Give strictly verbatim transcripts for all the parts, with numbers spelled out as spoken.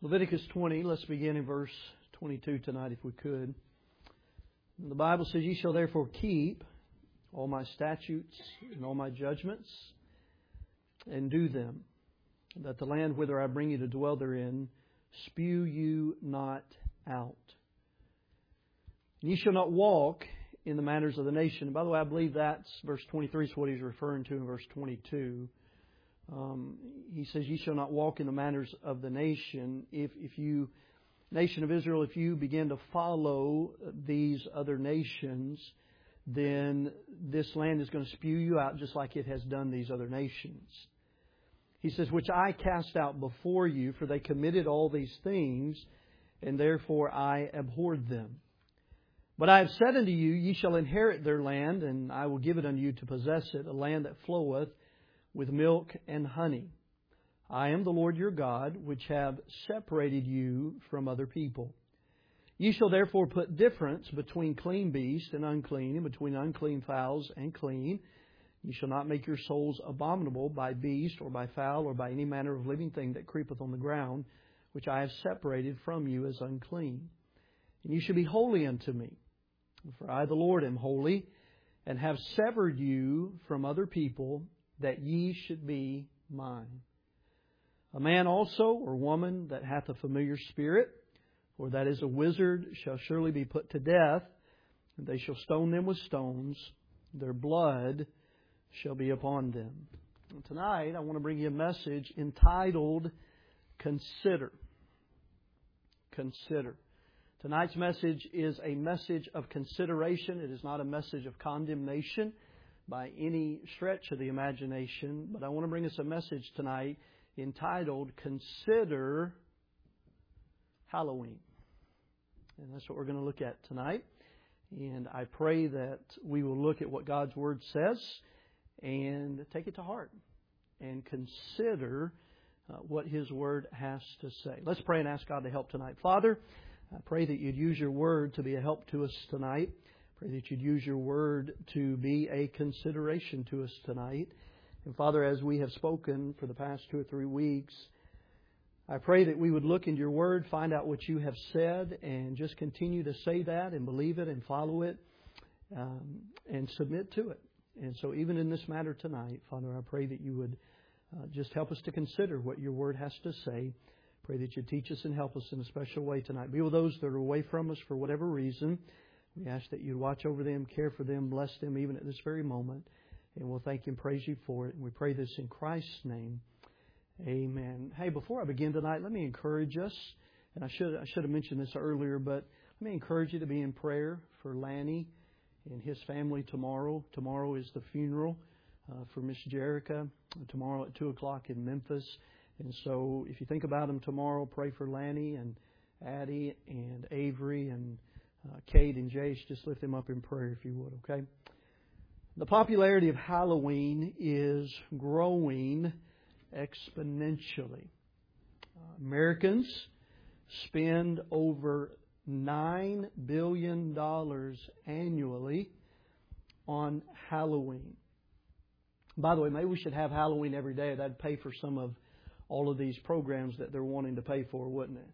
Leviticus twenty, let's begin in verse twenty-two tonight if we could. The Bible says, "Ye shall therefore keep all my statutes and all my judgments, and do them, that the land whither I bring you to dwell therein spew you not out. And ye shall not walk in the manners of the nation." And by the way, I believe that's verse twenty-three is what he's referring to in verse twenty-two. Um, he says, "Ye shall not walk in the manners of the nation." If if you, nation of Israel, if you begin to follow these other nations, then this land is going to spew you out just like it has done these other nations. He says, "Which I cast out before you, for they committed all these things, and therefore I abhorred them. But I have said unto you, ye shall inherit their land, and I will give it unto you to possess it, a land that floweth with milk and honey. I am the Lord your God, which have separated you from other people. Ye shall therefore put difference between clean beast and unclean, and between unclean fowls and clean. Ye shall not make your souls abominable by beast, or by fowl, or by any manner of living thing that creepeth on the ground, which I have separated from you as unclean. And ye shall be holy unto me. For I, the Lord, am holy, and have severed you from other people, that ye should be mine. A man also, or woman, that hath a familiar spirit, or that is a wizard, shall surely be put to death, and they shall stone them with stones. Their blood shall be upon them." And tonight, I want to bring you a message entitled, Consider. Consider. Tonight's message is a message of consideration. It is not a message of condemnation by any stretch of the imagination. But I want to bring us a message tonight entitled, Consider Halloween. And that's what we're going to look at tonight. And I pray that we will look at what God's Word says and take it to heart and consider uh, what His Word has to say. Let's pray and ask God to help tonight. Father, I pray that you'd use your Word to be a help to us tonight. Pray that you'd use your Word to be a consideration to us tonight. And Father, as we have spoken for the past two or three weeks, I pray that we would look into your Word, find out what you have said, and just continue to say that and believe it and follow it um, and submit to it. And so even in this matter tonight, Father, I pray that you would uh, just help us to consider what your Word has to say. Pray that you teach us and help us in a special way tonight. Be with those that are away from us for whatever reason. We ask that you watch over them, care for them, bless them even at this very moment. And we'll thank you and praise you for it. And we pray this in Christ's name. Amen. Hey, before I begin tonight, let me encourage us. And I should I should have mentioned this earlier, but let me encourage you to be in prayer for Lanny and his family tomorrow. Tomorrow is the funeral uh, for Miss Jerica. Tomorrow at two o'clock in Memphis. And so if you think about them tomorrow, pray for Lanny and Addie and Avery and uh, Kate and Jace. Just lift them up in prayer if you would, okay? The popularity of Halloween is growing exponentially. Uh, Americans spend over nine billion dollars annually on Halloween. By the way, maybe we should have Halloween every day. That'd pay for some of all of these programs that they're wanting to pay for, wouldn't it?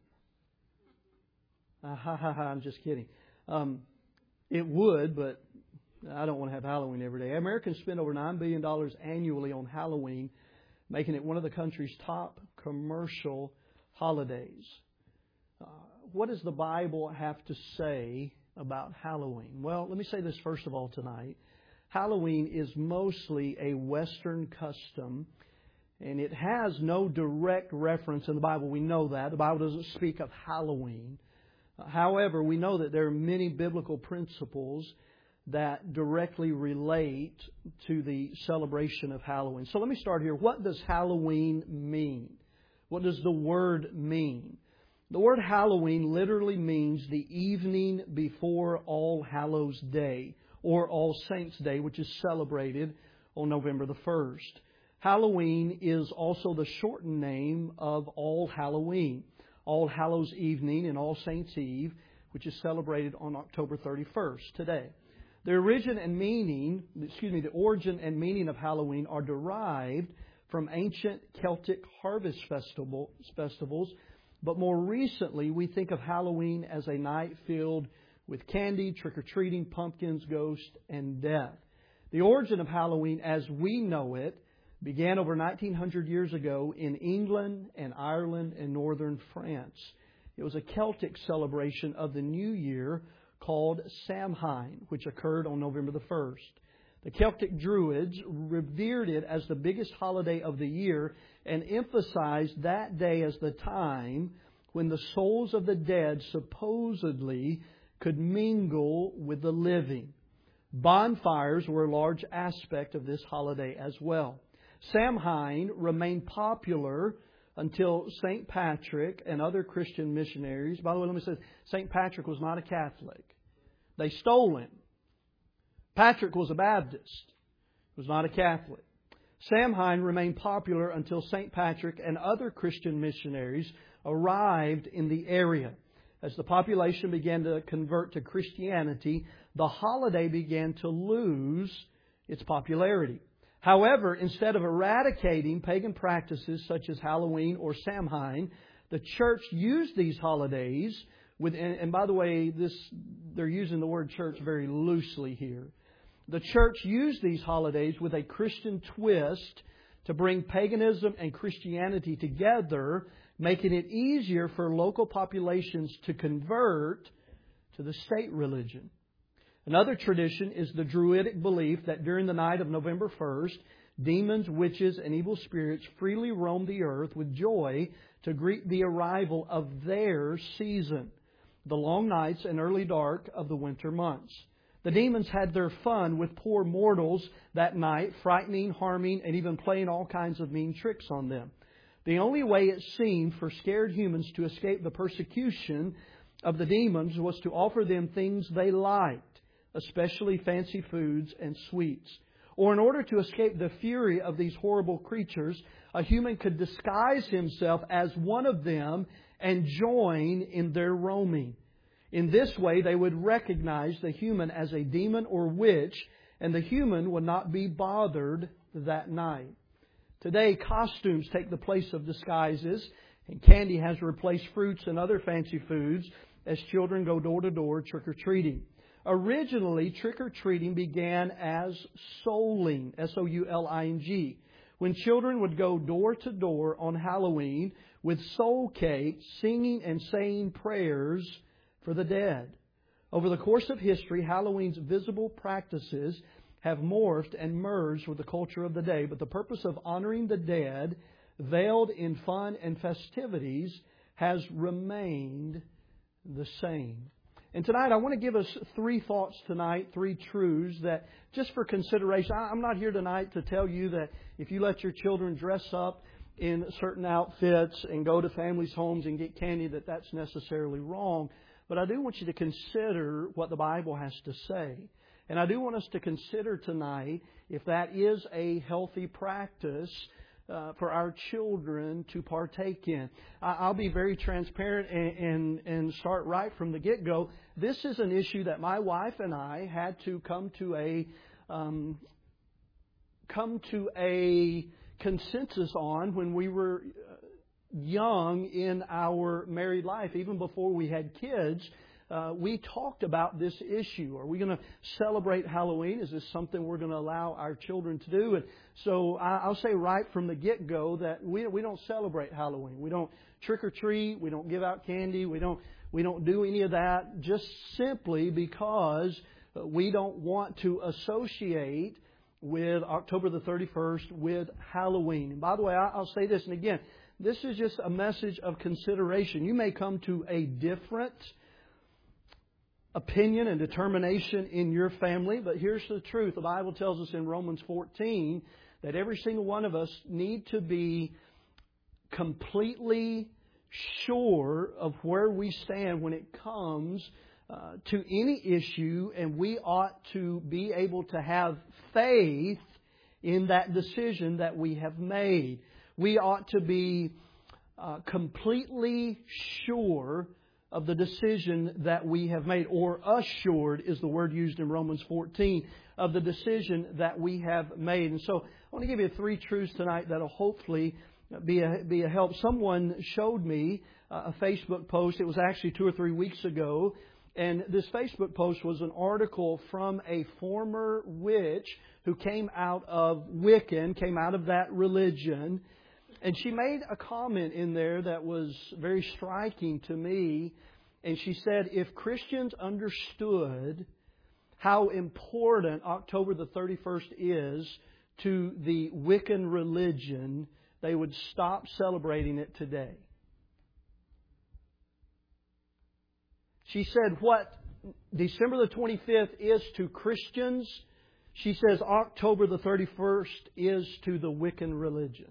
Uh, ha, ha, ha, I'm just kidding. Um, it would, but I don't want to have Halloween every day. Americans spend over nine billion dollars annually on Halloween, making it one of the country's top commercial holidays. Uh, what does the Bible have to say about Halloween? Well, let me say this first of all tonight. Halloween is mostly a Western custom, and it has no direct reference in the Bible. We know that. The Bible doesn't speak of Halloween. However, we know that there are many biblical principles that directly relate to the celebration of Halloween. So let me start here. What does Halloween mean? What does the word mean? The word Halloween literally means the evening before All Hallows Day, or All Saints Day, which is celebrated on November the first. Halloween is also the shortened name of All Halloween, All Hallows Evening and All Saints Eve, which is celebrated on October thirty-first, today. The origin and meaning, excuse me, the origin and meaning of Halloween are derived from ancient Celtic harvest festival, festivals But more recently, we think of Halloween as a night filled with candy, trick-or-treating, pumpkins, ghosts, and death. The origin of Halloween as we know it began over nineteen hundred years ago in England and Ireland and northern France. It was a Celtic celebration of the New Year called Samhain, which occurred on November the first. The Celtic Druids revered it as the biggest holiday of the year and emphasized that day as the time when the souls of the dead supposedly could mingle with the living. Bonfires were a large aspect of this holiday as well. Samhain remained popular until Saint Patrick and other Christian missionaries. By the way, let me say, Saint Patrick was not a Catholic. They stole him. Patrick was a Baptist. He was not a Catholic. Samhain remained popular until Saint Patrick and other Christian missionaries arrived in the area. As the population began to convert to Christianity, the holiday began to lose its popularity. However, instead of eradicating pagan practices such as Halloween or Samhain, the church used these holidays with, and, and by the way, this they're using the word church very loosely here. The church used these holidays with a Christian twist to bring paganism and Christianity together, making it easier for local populations to convert to the state religion. Another tradition is the Druidic belief that during the night of November first, demons, witches, and evil spirits freely roam the earth with joy to greet the arrival of their season, the long nights and early dark of the winter months. The demons had their fun with poor mortals that night, frightening, harming, and even playing all kinds of mean tricks on them. The only way it seemed for scared humans to escape the persecution of the demons was to offer them things they liked, especially fancy foods and sweets. Or in order to escape the fury of these horrible creatures, a human could disguise himself as one of them and join in their roaming. In this way, they would recognize the human as a demon or witch, and the human would not be bothered that night. Today, costumes take the place of disguises, and candy has replaced fruits and other fancy foods as children go door to door trick-or-treating. Originally, trick-or-treating began as souling, S O U L I N G, when children would go door to door on Halloween with soul cake, singing and saying prayers for the dead. Over the course of history, Halloween's visible practices have morphed and merged with the culture of the day, but the purpose of honoring the dead, veiled in fun and festivities, has remained the same. And tonight I want to give us three thoughts tonight, three truths that just for consideration. I'm not here tonight to tell you that if you let your children dress up in certain outfits and go to families' homes and get candy that that's necessarily wrong. But I do want you to consider what the Bible has to say. And I do want us to consider tonight if that is a healthy practice uh, for our children to partake in. I'll be very transparent and, and, and start right from the get-go. This is an issue that my wife and I had to come to a um, come to a consensus on when we were young in our married life. Even before we had kids, uh, we talked about this issue. Are we going to celebrate Halloween? Is this something we're going to allow our children to do? And so I'll say right from the get-go that we we don't celebrate Halloween. We don't trick or treat. We don't give out candy. We don't we don't do any of that. Just simply because we don't want to associate with October the thirty-first with Halloween. And by the way, I'll say this, and again, this is just a message of consideration. You may come to a different opinion and determination in your family, but here's the truth. The Bible tells us in Romans fourteen that every single one of us need to be completely sure of where we stand when it comes uh, to any issue, and we ought to be able to have faith in that decision that we have made. We ought to be uh, completely sure of the decision that we have made, or assured is the word used in Romans fourteen, of the decision that we have made. And so I want to give you three truths tonight that will hopefully be a, be a help. Someone showed me a Facebook post. It was actually two or three weeks ago. And this Facebook post was an article from a former witch who came out of Wiccan, came out of that religion. And she made a comment in there that was very striking to me. And she said, if Christians understood how important October the thirty-first is to the Wiccan religion, they would stop celebrating it today. She said what December the twenty-fifth is to Christians, she says October the thirty-first is to the Wiccan religion.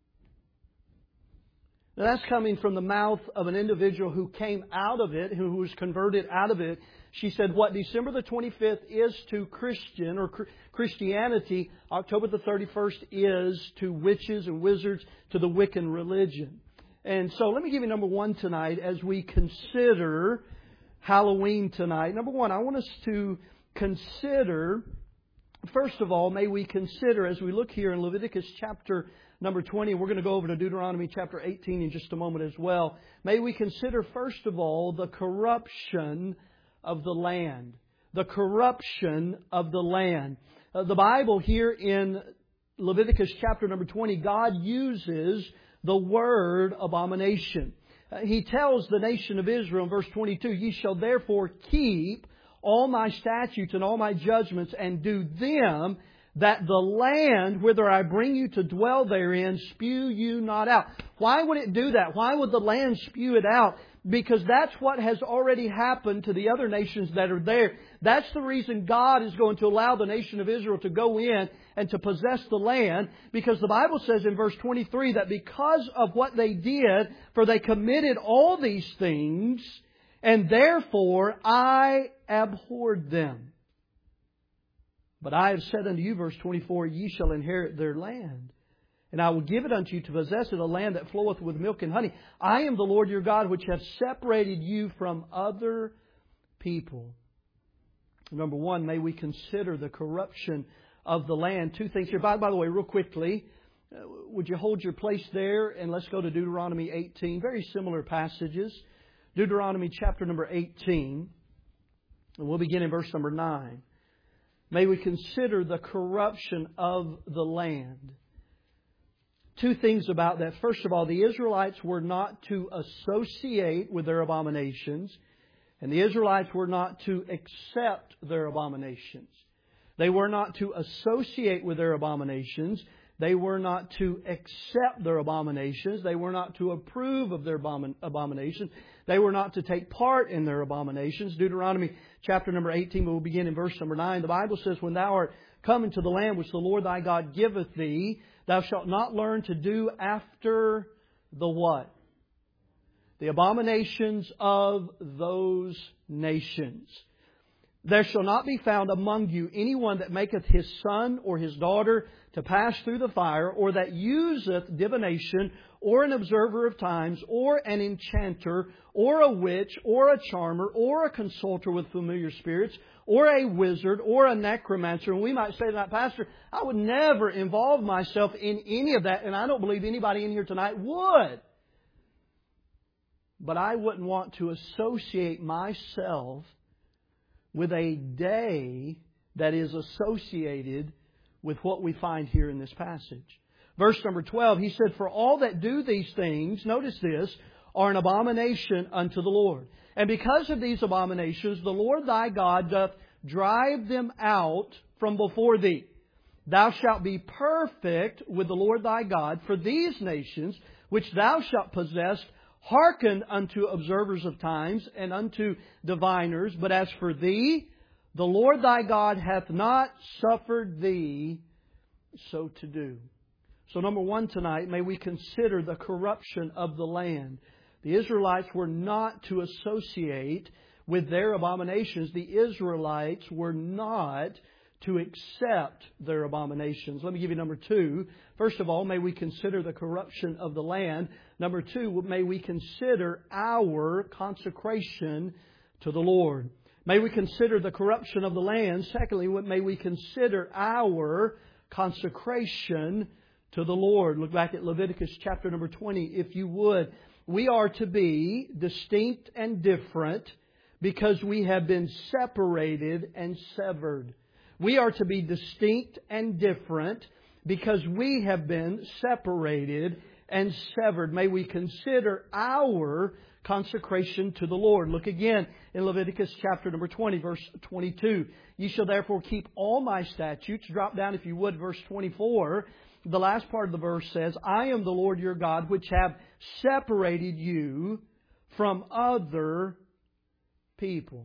Now that's coming from the mouth of an individual who came out of it, who was converted out of it. She said what December the twenty-fifth is to Christian or Christianity, October the thirty-first is to witches and wizards, to the Wiccan religion. And so let me give you number one tonight as we consider Halloween tonight. Number one, I want us to consider, first of all, may we consider as we look here in Leviticus chapter number twenty, we're going to go over to Deuteronomy chapter eighteen in just a moment as well. May we consider, first of all, the corruption of the land. The corruption of the land. Uh, the Bible here in Leviticus chapter number twenty, God uses the word abomination. Uh, he tells the nation of Israel in verse twenty-two, ye shall therefore keep all my statutes and all my judgments and do them, that the land whither I bring you to dwell therein spew you not out. Why would it do that? Why would the land spew it out? Because that's what has already happened to the other nations that are there. That's the reason God is going to allow the nation of Israel to go in and to possess the land. Because the Bible says in verse twenty-three that because of what they did, for they committed all these things, and therefore I abhorred them. But I have said unto you, verse twenty-four, ye shall inherit their land. And I will give it unto you to possess it, a land that floweth with milk and honey. I am the Lord your God, which hath separated you from other people. Number one, may we consider the corruption of the land. Two things here. By, by the way, real quickly, uh, would you hold your place there? And let's go to Deuteronomy eighteen. Very similar passages. Deuteronomy chapter number eighteen. And we'll begin in verse number nine. May we consider the corruption of the land. Two things about that. First of all, the Israelites were not to associate with their abominations, and the Israelites were not to accept their abominations. They were not to associate with their abominations. They were not to accept their abominations. They were not to approve of their abominations. They were not to take part in their abominations. Deuteronomy chapter number eighteen, we'll begin in verse number nine. The Bible says, when thou art come into the land which the Lord thy God giveth thee, thou shalt not learn to do after the what? The abominations of those nations. There shall not be found among you anyone that maketh his son or his daughter to pass through the fire, or that useth divination, or an observer of times, or an enchanter, or a witch, or a charmer, or a consulter with familiar spirits, or a wizard, or a necromancer. And we might say to that, Pastor, I would never involve myself in any of that, and I don't believe anybody in here tonight would. But I wouldn't want to associate myself with a day that is associated with what we find here in this passage. Verse number twelve, he said, for all that do these things, notice this, are an abomination unto the Lord. And because of these abominations, the Lord thy God doth drive them out from before thee. Thou shalt be perfect with the Lord thy God, for these nations which thou shalt possess hearken unto observers of times and unto diviners. But as for thee, the Lord thy God hath not suffered thee so to do. So number one tonight, may we consider the corruption of the land. The Israelites were not to associate with their abominations. The Israelites were not to accept their abominations. Let me give you number two. First of all, may we consider the corruption of the land. Number two, may we consider our consecration to the Lord. May we consider the corruption of the land. Secondly, may we consider our consecration to the Lord. Look back at Leviticus chapter number twenty, if you would. We are to be distinct and different because we have been separated and severed. We are to be distinct and different because we have been separated and severed. May we consider our consecration to the Lord. Look again in Leviticus chapter number twenty, verse twenty-two. You shall therefore keep all my statutes. Drop down, if you would, verse twenty-four. The last part of the verse says, I am the Lord your God, which have separated you from other people.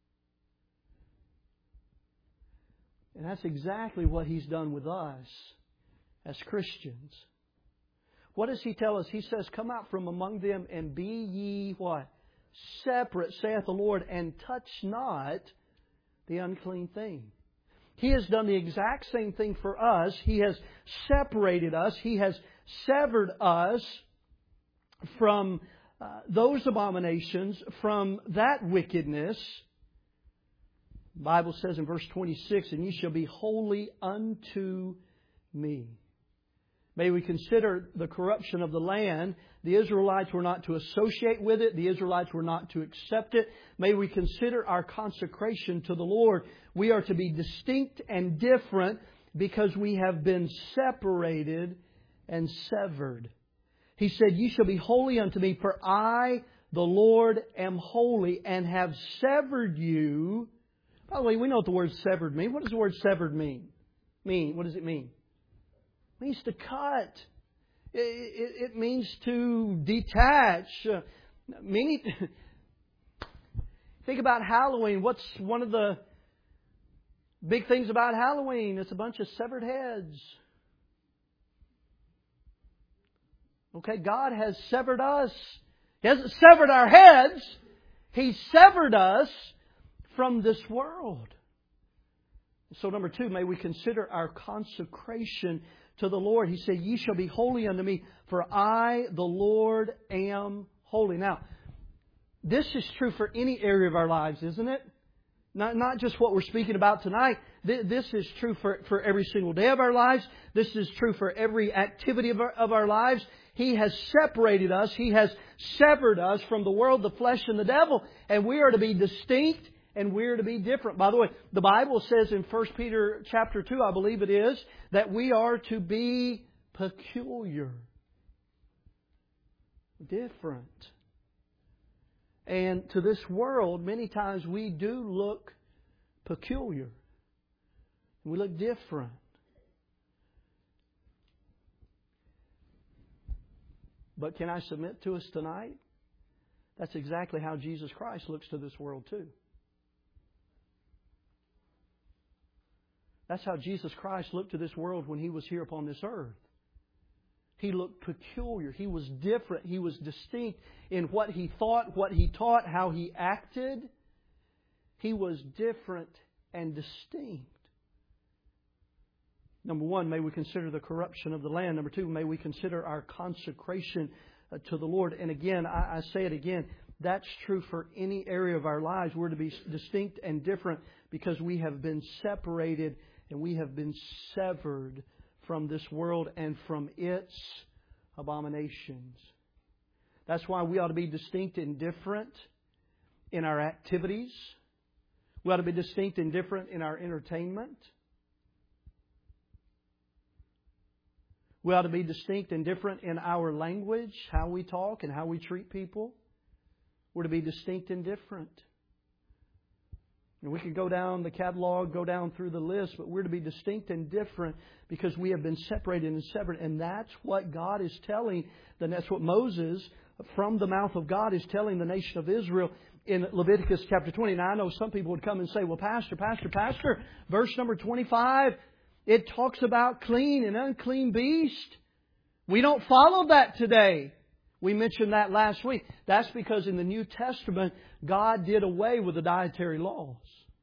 And that's exactly what He's done with us as Christians. What does He tell us? He says, come out from among them and be ye what? Separate, saith the Lord, and touch not the unclean thing. He has done the exact same thing for us. He has separated us. He has severed us from uh, those abominations, from that wickedness. The Bible says in verse twenty-six, and ye shall be holy unto me. May we consider the corruption of the land. The Israelites were not to associate with it. The Israelites were not to accept it. May we consider our consecration to the Lord. We are to be distinct and different because we have been separated and severed. He said, ye shall be holy unto me, for I, the Lord, am holy, and have severed you. By the way, we know what the word severed means. What does the word severed mean? Mean? What does it mean? It means to cut. It, it, it means to detach. Uh, meaning, think about Halloween. What's one of the big things about Halloween? It's a bunch of severed heads. Okay, God has severed us. He hasn't severed our heads. He severed us from this world. So number two, may we consider our consecration to the Lord. He said, ye shall be holy unto me, for I, the Lord, am holy. Now, this is true for any area of our lives, isn't it? Not, not just what we're speaking about tonight. This is true for, for every single day of our lives. This is true for every activity of our, of our lives. He has separated us. He has severed us from the world, the flesh, and the devil. And we are to be distinct and we are to be different. By the way, the Bible says in First Peter chapter two, I believe it is, that we are to be peculiar. Different. And to this world, many times we do look peculiar. We look different. But can I submit to us tonight? That's exactly how Jesus Christ looks to this world too. That's how Jesus Christ looked to this world when He was here upon this earth. He looked peculiar. He was different. He was distinct in what He thought, what He taught, how He acted. He was different and distinct. Number one, may we consider the corruption of the land. Number two, may we consider our consecration to the Lord. And again, I, I say it again, that's true for any area of our lives. We're to be distinct and different because we have been separated and we have been severed from this world and from its abominations. That's why we ought to be distinct and different in our activities. We ought to be distinct and different in our entertainment. We ought to be distinct and different in our language, how we talk and how we treat people. We're to be distinct and different. And we could go down the catalog, go down through the list, but we're to be distinct and different because we have been separated and severed. And that's what God is telling, and that's what Moses, from the mouth of God, is telling the nation of Israel in Leviticus chapter twenty. Now, I know some people would come and say, well, Pastor, Pastor, Pastor, verse number twenty-five, it talks about clean and unclean beast. We don't follow that today. We mentioned that last week. That's because in the New Testament, God did away with the dietary laws.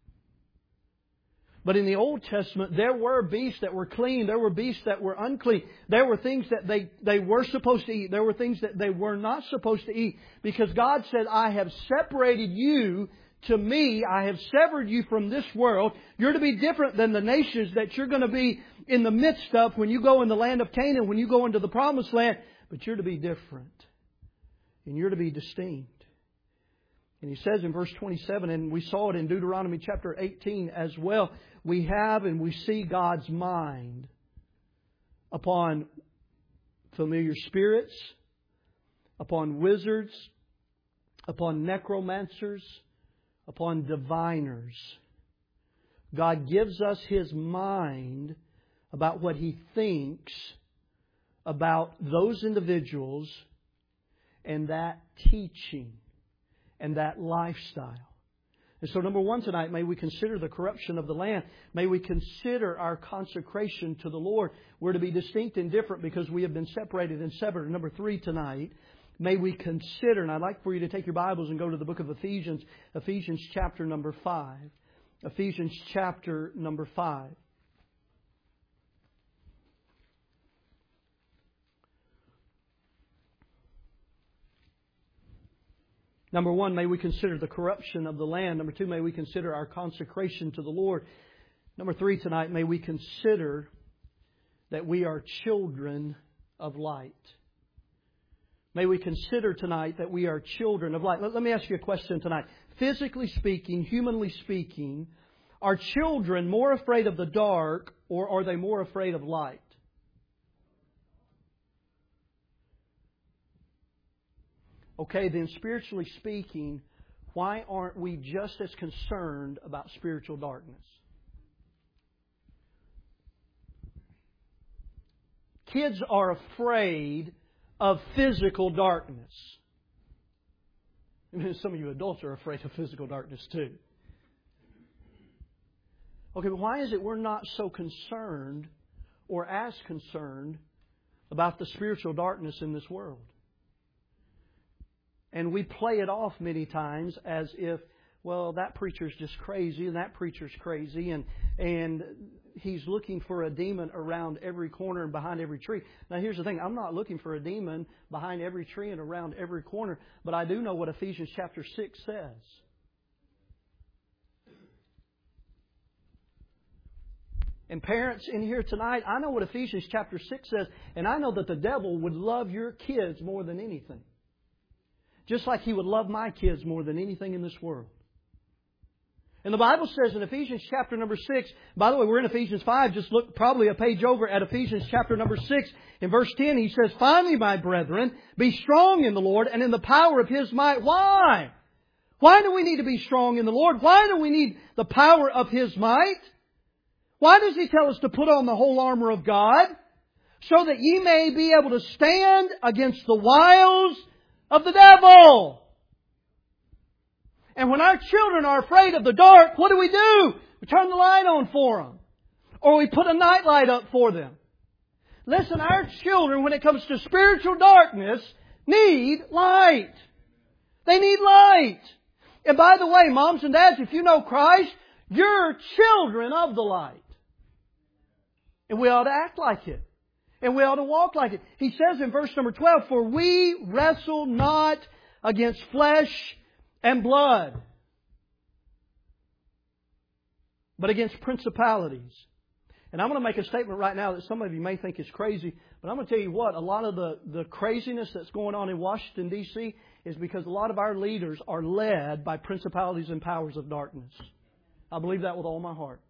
But in the Old Testament, there were beasts that were clean. There were beasts that were unclean. There were things that they, they were supposed to eat. There were things that they were not supposed to eat. Because God said, I have separated you to me, I have severed you from this world. You're to be different than the nations that you're going to be in the midst of when you go in the land of Canaan, when you go into the promised land. But you're to be different. And you're to be distinct. And He says in verse twenty-seven, and we saw it in Deuteronomy chapter eighteen as well, we have and we see God's mind upon familiar spirits, upon wizards, upon necromancers, upon diviners. God gives us His mind about what He thinks about those individuals and that teaching and that lifestyle. And so number one tonight, may we consider the corruption of the land. May we consider our consecration to the Lord. We're to be distinct and different because we have been separated and severed. And number three tonight, may we consider, and I'd like for you to take your Bibles and go to the book of Ephesians, Ephesians chapter number five. Ephesians chapter number five. Number one, may we consider the corruption of the land. Number two, may we consider our consecration to the Lord. Number three tonight, may we consider that we are children of light. May we consider tonight that we are children of light. Let, let me ask you a question tonight. Physically speaking, humanly speaking, are children more afraid of the dark or are they more afraid of light? Okay, then spiritually speaking, why aren't we just as concerned about spiritual darkness? Kids are afraid of physical darkness. I mean, some of you adults are afraid of physical darkness too. Okay, but why is it we're not so concerned or as concerned about the spiritual darkness in this world? And we play it off many times as if, well, that preacher's just crazy and that preacher's crazy and and he's looking for a demon around every corner and behind every tree. Now here's the thing, I'm not looking for a demon behind every tree and around every corner, but I do know what Ephesians chapter six says. And parents in here tonight, I know what Ephesians chapter six says, and I know that the devil would love your kids more than anything. Just like he would love my kids more than anything in this world. And the Bible says in Ephesians chapter number six, by the way, we're in Ephesians five, just look probably a page over at Ephesians chapter number six. In verse ten, he says, "Finally, my brethren, be strong in the Lord and in the power of His might." Why? Why do we need to be strong in the Lord? Why do we need the power of His might? Why does He tell us to put on the whole armor of God? So that ye may be able to stand against the wiles of the devil. And when our children are afraid of the dark, what do we do? We turn the light on for them. Or we put a night light up for them. Listen, our children, when it comes to spiritual darkness, need light. They need light. And by the way, moms and dads, if you know Christ, you're children of the light. And we ought to act like it. And we ought to walk like it. He says in verse number twelve, "For we wrestle not against flesh and blood, but against principalities." And I'm going to make a statement right now that some of you may think is crazy, but I'm going to tell you what, a lot of the, the craziness that's going on in Washington, D C is because a lot of our leaders are led by principalities and powers of darkness. I believe that with all my heart.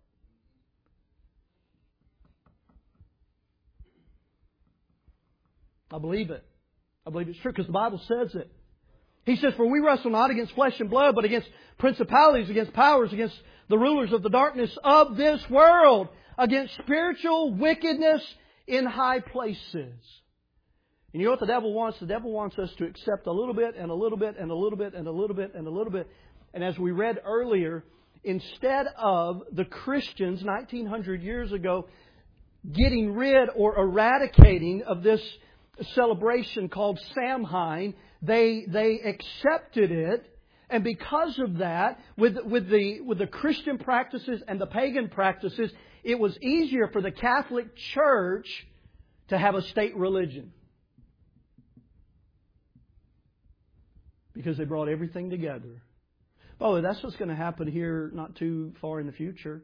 I believe it. I believe it's true because the Bible says it. He says, "For we wrestle not against flesh and blood, but against principalities, against powers, against the rulers of the darkness of this world, against spiritual wickedness in high places." And you know what the devil wants? The devil wants us to accept a little bit and a little bit and a little bit and a little bit and a little bit. And as we read earlier, instead of the Christians nineteen hundred years ago getting rid or eradicating of this celebration called Samhain, they they accepted it, and because of that, with with the with the Christian practices and the pagan practices, it was easier for the Catholic Church to have a state religion because they brought everything together. Oh, that's what's going to happen here not too far in the future.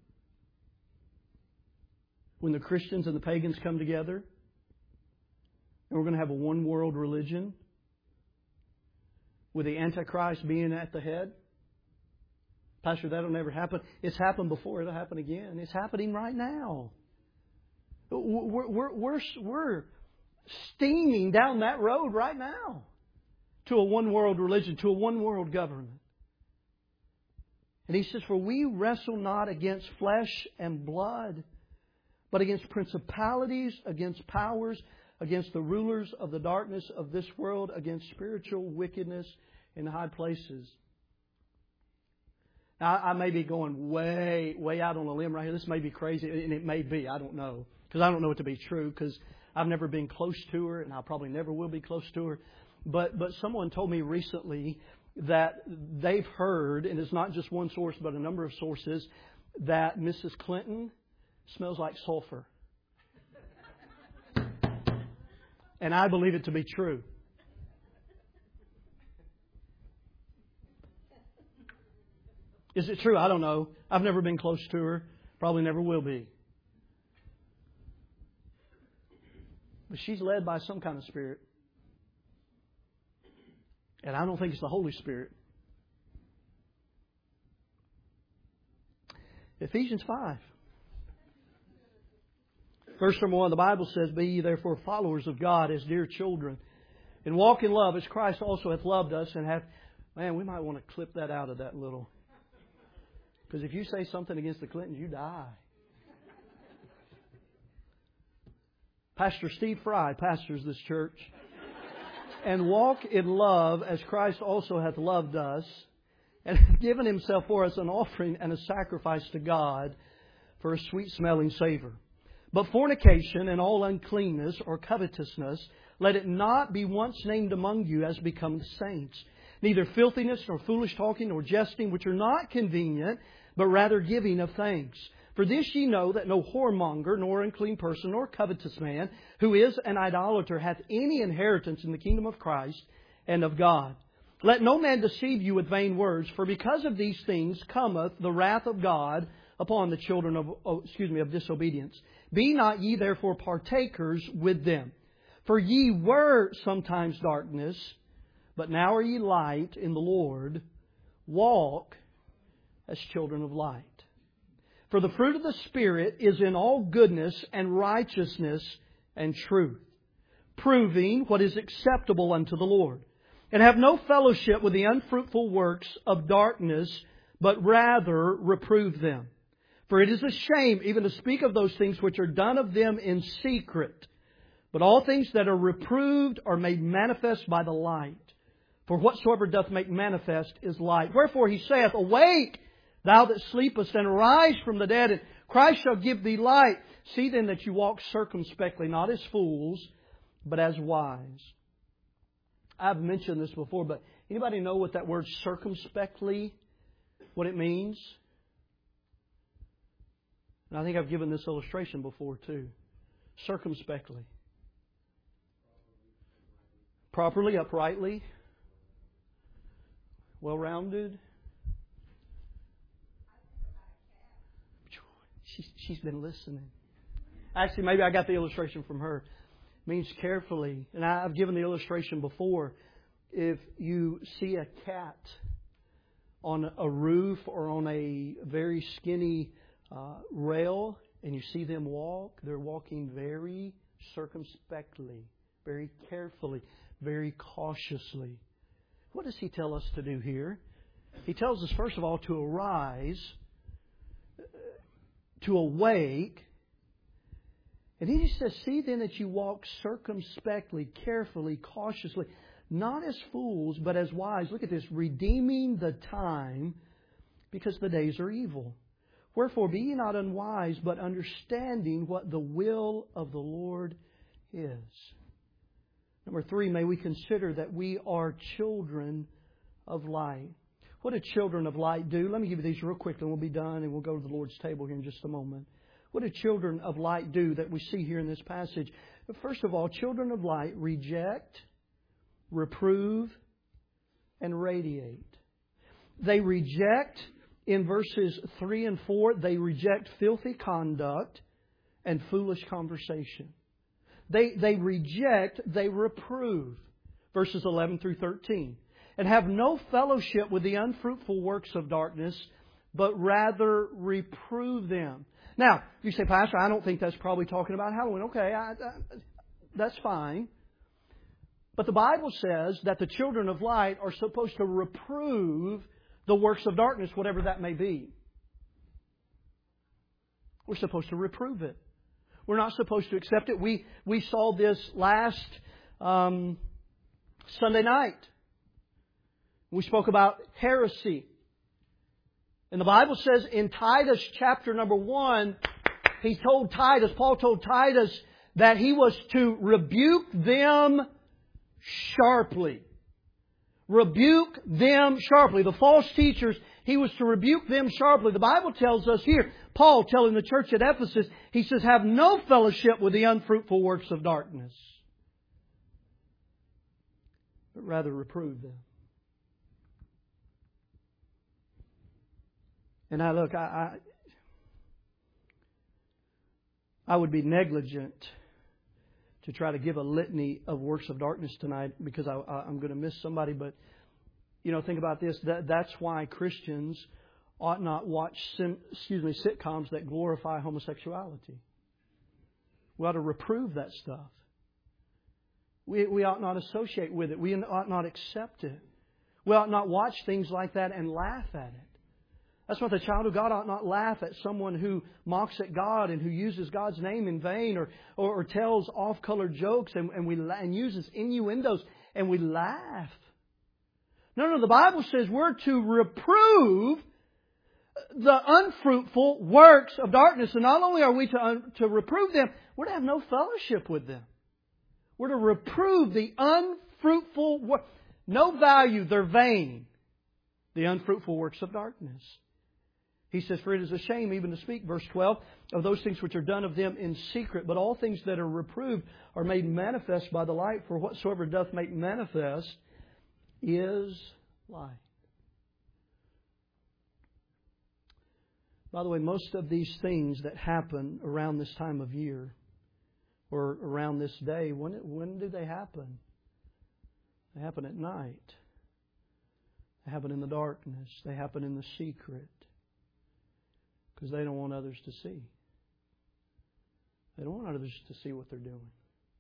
When the Christians and the pagans come together, and we're going to have a one world religion with the Antichrist being at the head. Pastor, that'll never happen. It's happened before. It'll happen again. It's happening right now. We're, we're, we're, we're steaming down that road right now to a one world religion, to a one world government. And He says, for we wrestle not against flesh and blood, but against principalities, against powers, against the rulers of the darkness of this world, against spiritual wickedness in high places. Now, I may be going way, way out on a limb right here. This may be crazy, and it may be. I don't know. Because I don't know it to be true, because I've never been close to her, and I probably never will be close to her. But, but someone told me recently that they've heard, and it's not just one source, but a number of sources, that Missus Clinton smells like sulfur. And I believe it to be true. Is it true? I don't know. I've never been close to her. Probably never will be. But she's led by some kind of spirit. And I don't think it's the Holy Spirit. Ephesians five. Verse number one, the Bible says, be ye therefore followers of God as dear children, and walk in love as Christ also hath loved us, and hath... Man, we might want to clip that out of that little... Because if you say something against the Clintons, you die. Pastor Steve Fry pastors this church. And walk in love as Christ also hath loved us, and hath given Himself for us an offering and a sacrifice to God for a sweet-smelling savor. But fornication and all uncleanness or covetousness, let it not be once named among you as becomes saints. Neither filthiness, nor foolish talking, nor jesting, which are not convenient, but rather giving of thanks. For this ye know, that no whoremonger, nor unclean person, nor covetous man, who is an idolater, hath any inheritance in the kingdom of Christ and of God. Let no man deceive you with vain words, for because of these things cometh the wrath of God upon the children of, oh, excuse me, of disobedience. Be not ye therefore partakers with them. For ye were sometimes darkness, but now are ye light in the Lord. Walk as children of light. For the fruit of the Spirit is in all goodness and righteousness and truth, proving what is acceptable unto the Lord. And have no fellowship with the unfruitful works of darkness, but rather reprove them. For it is a shame even to speak of those things which are done of them in secret. But all things that are reproved are made manifest by the light. For whatsoever doth make manifest is light. Wherefore He saith, awake, thou that sleepest, and arise from the dead, and Christ shall give thee light. See then that you walk circumspectly, not as fools, but as wise. I've mentioned this before, but anybody know what that word circumspectly, what it means? And I think I've given this illustration before too. Circumspectly. Properly, uprightly, well-rounded. She's, she's been listening. Actually, maybe I got the illustration from her. It means carefully. And I've given the illustration before. If you see a cat on a roof or on a very skinny uh, rail and you see them walk, they're walking very circumspectly, very carefully, very cautiously. What does He tell us to do here? He tells us, first of all, to arise, to awake. And He says, see then that you walk circumspectly, carefully, cautiously, not as fools, but as wise. Look at this, redeeming the time, because the days are evil. Wherefore be ye not unwise, but understanding what the will of the Lord is. Number three, may we consider that we are children of light. What do children of light do? Let me give you these real quickly and we'll be done and we'll go to the Lord's table here in just a moment. What do children of light do that we see here in this passage? First of all, children of light reject, reprove, and radiate. They reject, in verses three and four, they reject filthy conduct and foolish conversation. They, they reject, they reprove. Verses eleven through thirteen. And have no fellowship with the unfruitful works of darkness, but rather reprove them. Now, you say, Pastor, I don't think that's probably talking about Halloween. Okay, I, I, that's fine. But the Bible says that the children of light are supposed to reprove the works of darkness, whatever that may be. We're supposed to reprove it. We're not supposed to accept it. We we saw this last um, Sunday night. We spoke about heresy. And the Bible says in Titus chapter number one, he told Titus, Paul told Titus that he was to rebuke them sharply. Rebuke them sharply. The false teachers, he was to rebuke them sharply. The Bible tells us here, Paul telling the church at Ephesus, he says, have no fellowship with the unfruitful works of darkness, but rather reprove them. And I look, I, I, I would be negligent to try to give a litany of works of darkness tonight because I, I, I'm going to miss somebody. But, you know, think about this. That, that's why Christians ought not watch sim, excuse me, sitcoms that glorify homosexuality. We ought to reprove that stuff. We, we ought not associate with it. We ought not accept it. We ought not watch things like that and laugh at it. That's why the child of God ought not laugh at someone who mocks at God and who uses God's name in vain or, or, or tells off-color jokes and, and, we, and uses innuendos and we laugh. No, no, the Bible says we're to reprove the unfruitful works of darkness. And not only are we to, un, to reprove them, we're to have no fellowship with them. We're to reprove the unfruitful works. No value, they're vain. The unfruitful works of darkness. He says, for it is a shame even to speak, verse twelve, of those things which are done of them in secret. But all things that are reproved are made manifest by the light. For whatsoever doth make manifest is light. By the way, most of these things that happen around this time of year or around this day, when, when do they happen? They happen at night. They happen in the darkness. They happen in the secret. Because they don't want others to see. They don't want others to see what they're doing.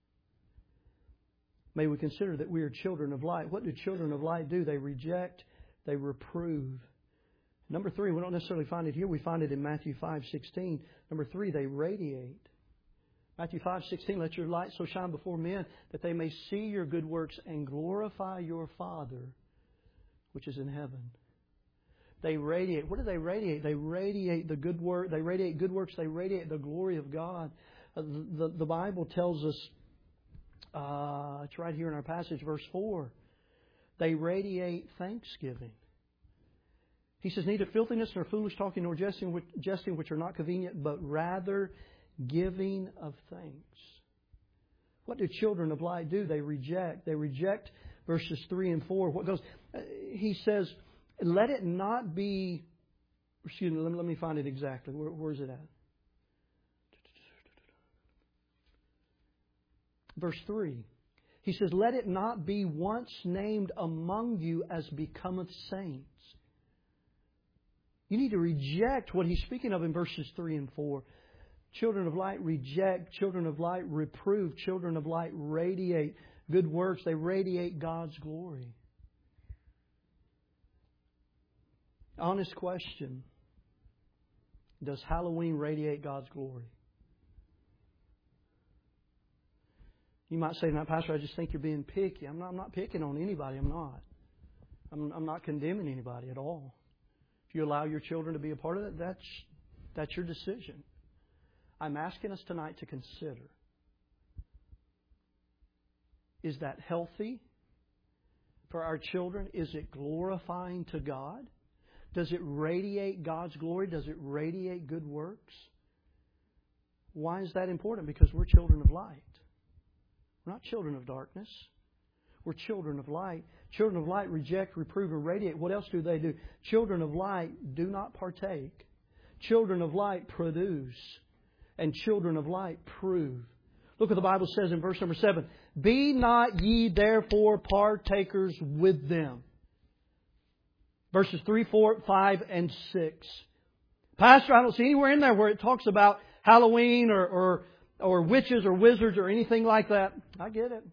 May we consider that we are children of light. What do children of light do? They reject, they reprove. Number three, we don't necessarily find it here. We find it in Matthew five sixteen. Number three, they radiate. Matthew five sixteen, let your light so shine before men that they may see your good works and glorify your Father which is in heaven. They radiate. What do they radiate? They radiate the good work. They radiate good works. They radiate the glory of God. Uh, the, the Bible tells us, uh, it's right here in our passage, verse four. They radiate thanksgiving. He says, neither filthiness nor foolish talking nor jesting, which, jesting which are not convenient, but rather giving of thanks. What do children of light do? They reject. They reject verses three and four. What goes? Uh, he says, let it not be, excuse me, let me, let me find it exactly. Where, where is it at? Verse three. He says, let it not be once named among you as becometh saints. You need to reject what he's speaking of in verses three and four. Children of light reject. Children of light reprove. Children of light radiate good works. They radiate God's glory. Honest question. Does Halloween radiate God's glory? You might say, now, Pastor, I just think you're being picky. I'm not, I'm not picking on anybody. I'm not. I'm, I'm not condemning anybody at all. If you allow your children to be a part of it, that's, that's your decision. I'm asking us tonight to consider, is that healthy for our children? Is it glorifying to God? Does it radiate God's glory? Does it radiate good works? Why is that important? Because we're children of light. We're not children of darkness. We're children of light. Children of light reject, reprove, and radiate. What else do they do? Children of light do not partake. Children of light produce. And children of light prove. Look what the Bible says in verse number seven. Be not ye therefore partakers with them. Verses three, four, five, and six. Pastor, I don't see anywhere in there where it talks about Halloween or, or, or witches or wizards or anything like that. I get it.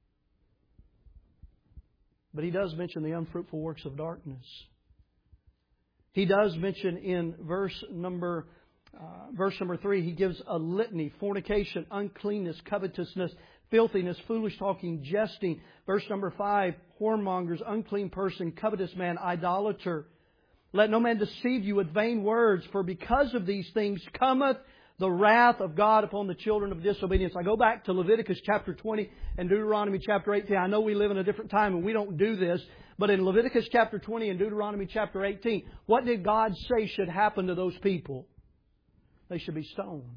But he does mention the unfruitful works of darkness. He does mention in verse number uh, verse number three, he gives a litany: fornication, uncleanness, covetousness, filthiness, foolish talking, jesting. Verse number five, whoremongers, unclean person, covetous man, idolater. Let no man deceive you with vain words, for because of these things cometh the wrath of God upon the children of disobedience. I go back to Leviticus chapter twenty and Deuteronomy chapter eighteen. I know we live in a different time and we don't do this, but in Leviticus chapter twenty and Deuteronomy chapter eighteen, what did God say should happen to those people? They should be stoned.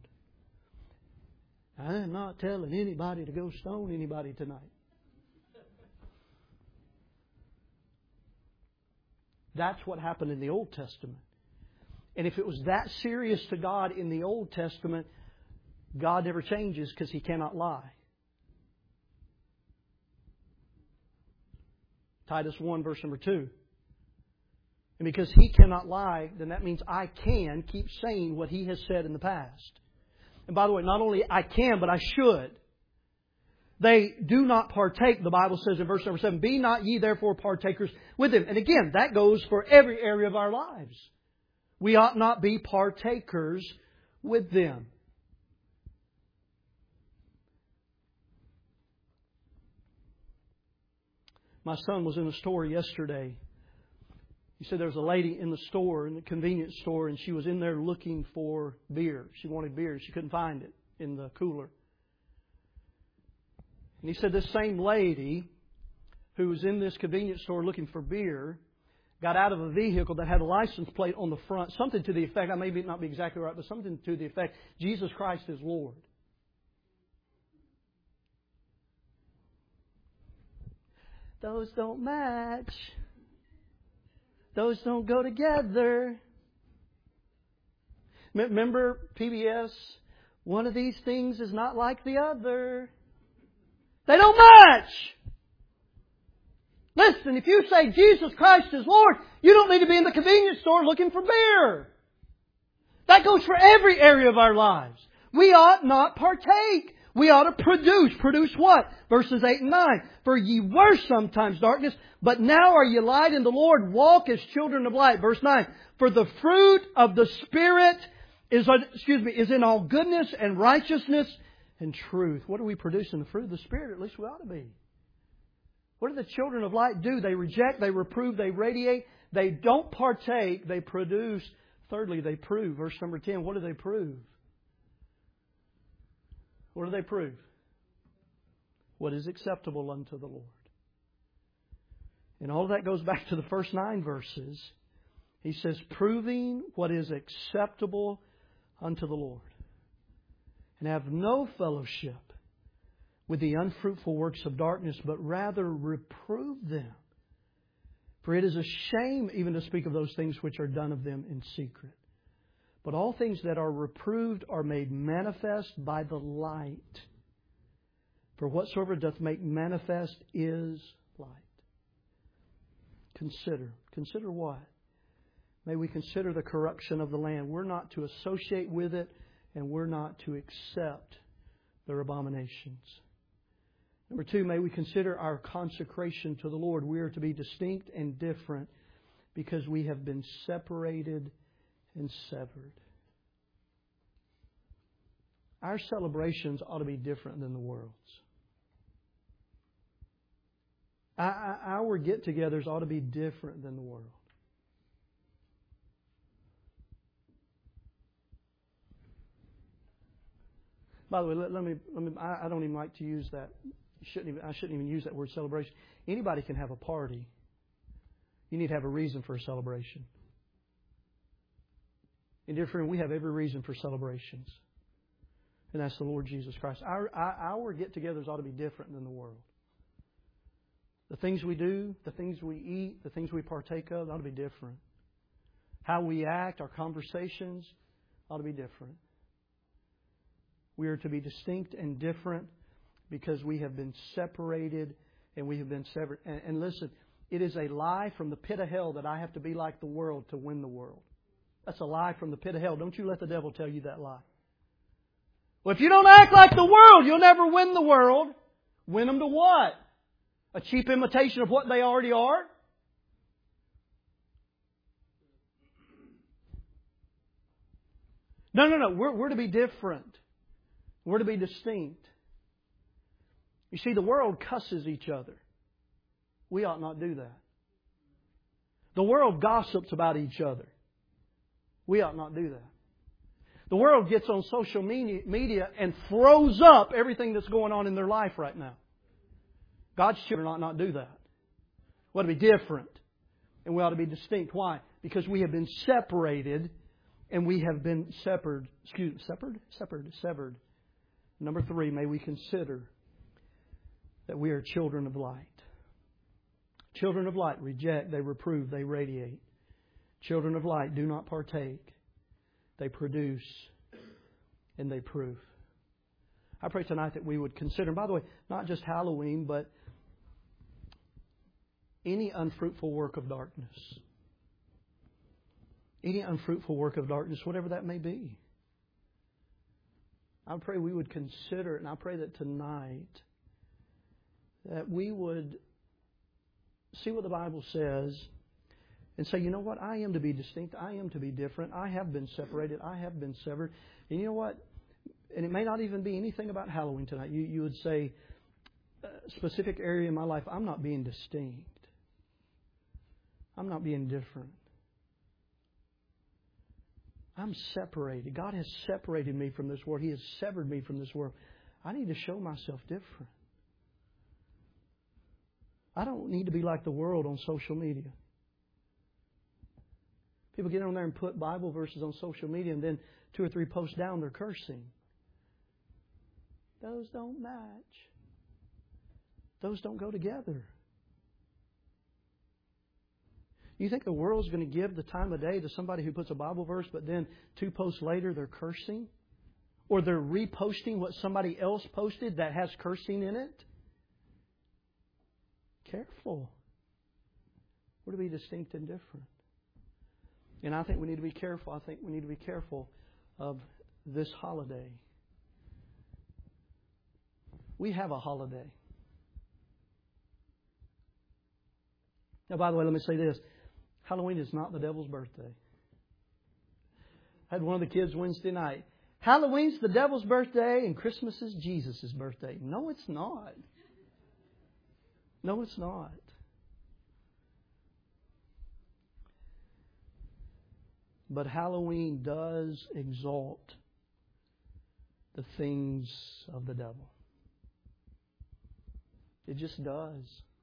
I'm not telling anybody to go stone anybody tonight. That's what happened in the Old Testament. And if it was that serious to God in the Old Testament, God never changes because He cannot lie. Titus one verse number two. And because He cannot lie, then that means I can keep saying what He has said in the past. And by the way, not only I can, but I should. They do not partake, the Bible says in verse number seven, be not ye therefore partakers with them. And again, that goes for every area of our lives. We ought not be partakers with them. My son was in a store yesterday. He said there was a lady in the store, in the convenience store, and she was in there looking for beer. She wanted beer. She couldn't find it in the cooler. And he said this same lady who was in this convenience store looking for beer got out of a vehicle that had a license plate on the front, something to the effect, I may not be exactly right, but something to the effect, Jesus Christ is Lord. Those don't match. Those don't go together. Remember P B S? One of these things is not like the other. They don't match. Listen, if you say Jesus Christ is Lord, you don't need to be in the convenience store looking for beer. That goes for every area of our lives. We ought not partake. We ought to produce. Produce what? Verses eight and nine. For ye were sometimes darkness, but now are ye light in the Lord. Walk as children of light. Verse nine. For the fruit of the Spirit is, excuse me, is in all goodness and righteousness and truth. What do we produce in the fruit of the Spirit? At least we ought to be. What do the children of light do? They reject, they reprove, they radiate. They don't partake, they produce. Thirdly, they prove. Verse number ten, what do they prove? What do they prove? What is acceptable unto the Lord. And all of that goes back to the first nine verses. He says, proving what is acceptable unto the Lord. And have no fellowship with the unfruitful works of darkness, but rather reprove them. For it is a shame even to speak of those things which are done of them in secret. But all things that are reproved are made manifest by the light. For whatsoever doth make manifest is light. Consider. Consider what? May we consider the corruption of the land. We're not to associate with it, and we're not to accept their abominations. Number two, may we consider our consecration to the Lord. We are to be distinct and different because we have been separated and severed. Our celebrations ought to be different than the world's. Our get-togethers ought to be different than the world. By the way, let, let me. Let me. I, I don't even like to use that. Shouldn't even. I shouldn't even use that word celebration. Anybody can have a party. You need to have a reason for a celebration. And dear friend, we have every reason for celebrations, and that's the Lord Jesus Christ. Our our, our get-togethers ought to be different than the world. The things we do, the things we eat, the things we partake of ought to be different. How we act, our conversations ought to be different. We are to be distinct and different because we have been separated and we have been severed. And, and listen, it is a lie from the pit of hell that I have to be like the world to win the world. That's a lie from the pit of hell. Don't you let the devil tell you that lie. Well, if you don't act like the world, you'll never win the world. Win them to what? A cheap imitation of what they already are? No, no, no. We're, we're to be different. We're to be distinct. You see, the world cusses each other. We ought not do that. The world gossips about each other. We ought not do that. The world gets on social media and throws up everything that's going on in their life right now. God's children ought not do that. We ought to be different. And we ought to be distinct. Why? Because we have been separated and we have been severed. Excuse me, severed? Severed. Severed. Number three, may we consider that we are children of light. Children of light reject, they reprove, they radiate. Children of light do not partake. They produce and they prove. I pray tonight that we would consider, and by the way, not just Halloween, but any unfruitful work of darkness. Any unfruitful work of darkness, whatever that may be. I pray we would consider it, and I pray that tonight that we would see what the Bible says and say, you know what, I am to be distinct, I am to be different, I have been separated, I have been severed. And you know what, and it may not even be anything about Halloween tonight. You, you would say, a specific area in my life, I'm not being distinct. I'm not being different. I'm separated. God has separated me from this world. He has severed me from this world. I need to show myself different. I don't need to be like the world on social media. People get on there and put Bible verses on social media and then two or three posts down they're cursing. Those don't match. Those don't go together. You think the world's going to give the time of day to somebody who puts a Bible verse but then two posts later they're cursing? Or they're reposting what somebody else posted that has cursing in it? Careful. We're to be distinct and different. And I think we need to be careful. I think we need to be careful of this holiday. We have a holiday. Now, by the way, let me say this. Halloween is not the devil's birthday. I had one of the kids Wednesday night. Halloween's the devil's birthday and Christmas is Jesus' birthday. No, it's not. No, it's not. But Halloween does exalt the things of the devil. It just does.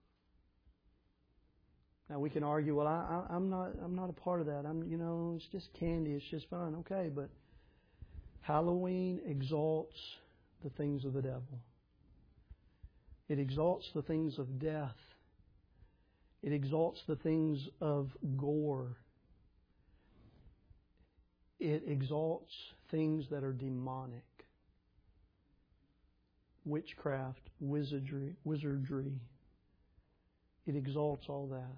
Now we can argue, well, I, I, I'm not, I'm not a part of that. I'm, you know, it's just candy. It's just fun. Okay, but Halloween exalts the things of the devil. It exalts the things of death. It exalts the things of gore. It exalts things that are demonic. Witchcraft, wizardry, wizardry. It exalts all that.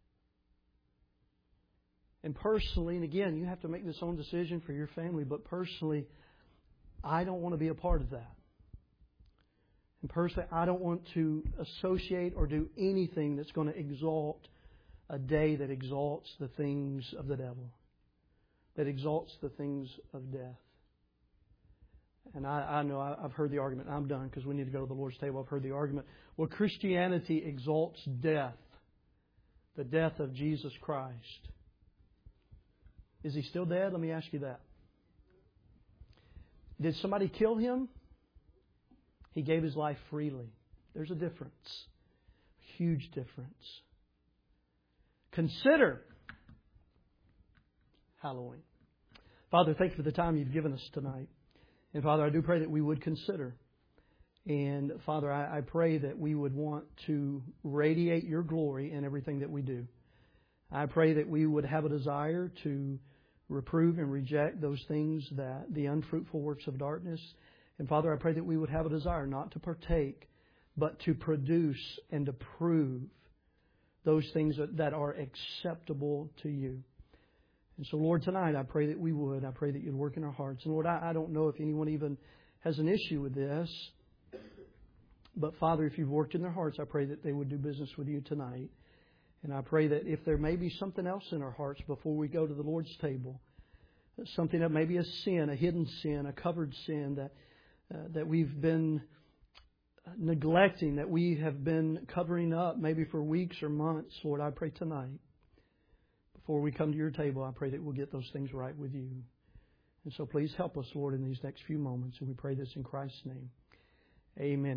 And personally, and again, you have to make this own decision for your family, but personally, I don't want to be a part of that. And personally, I don't want to associate or do anything that's going to exalt a day that exalts the things of the devil, that exalts the things of death. And I, I know I, I've heard the argument. I'm done because we need to go to the Lord's table. I've heard the argument. Well, Christianity exalts death, the death of Jesus Christ. Is He still dead? Let me ask you that. Did somebody kill Him? He gave His life freely. There's a difference. Huge difference. Consider Halloween. Father, thank you for the time You've given us tonight. And Father, I do pray that we would consider And Father, I, I pray that we would want to radiate Your glory in everything that we do. I pray that we would have a desire to reprove and reject those things, that the unfruitful works of darkness. And Father, I pray that we would have a desire not to partake, but to produce and to prove those things that, that are acceptable to You. And so, Lord, tonight I pray that we would. I pray that You'd work in our hearts. And Lord, I, I don't know if anyone even has an issue with this. But Father, if You've worked in their hearts, I pray that they would do business with You tonight. And I pray that if there may be something else in our hearts before we go to the Lord's table, something that may be a sin, a hidden sin, a covered sin that uh, that we've been neglecting, that we have been covering up maybe for weeks or months, Lord, I pray tonight, before we come to Your table, I pray that we'll get those things right with You. And so please help us, Lord, in these next few moments. And we pray this in Christ's name. Amen.